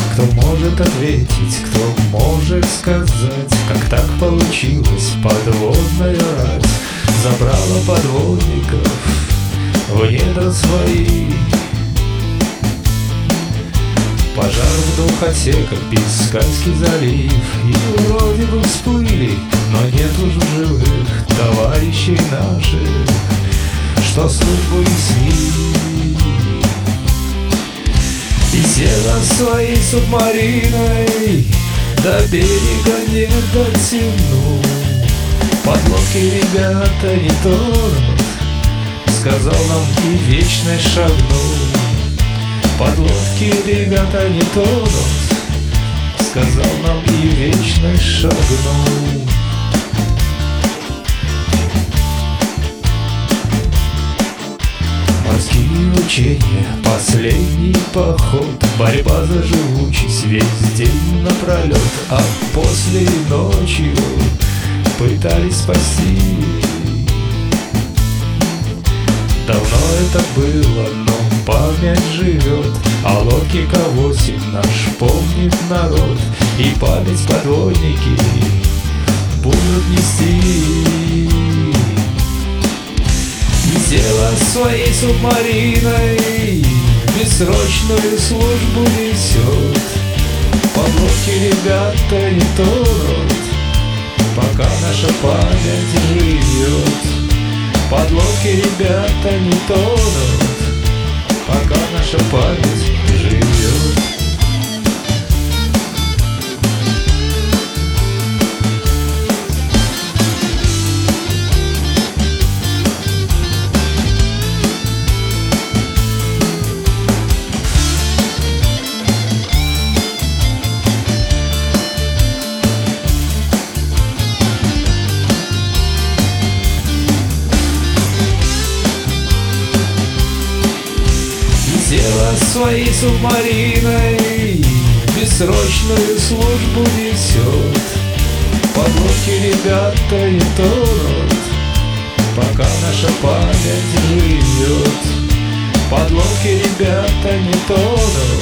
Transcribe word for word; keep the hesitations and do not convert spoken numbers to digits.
Кто может ответить, кто может сказать, как так получилось, подводная рать забрала подводников в недра свои. Пожар в духоте, как Бискайский залив, и вроде бы всплыли, но нет уже живых товарищей наших, что службу несли. И села своей субмариной, до берега не дотяну. Подлодки ребята не тонут, сказал нам и вечность шагнул. Подлодки ребята не тонут, сказал нам и вечность шагнул. Морские учения, последний поход, борьба за живучесть весь день напролет, а после ночью пытались спасти. Давно это было, но память живет, а лодки К восемь наш помнит народ, и память подводники будут нести. И села своей субмариной, бессрочную службу несет. Подлодки ребята не тонут, пока наша память живет. Подлодки ребята не тонут, пока наша память живет. Села своей субмариной, бессрочную службу несет. Подлодки ребята не тонут, пока наша память живет. Подлодки ребята не тонут,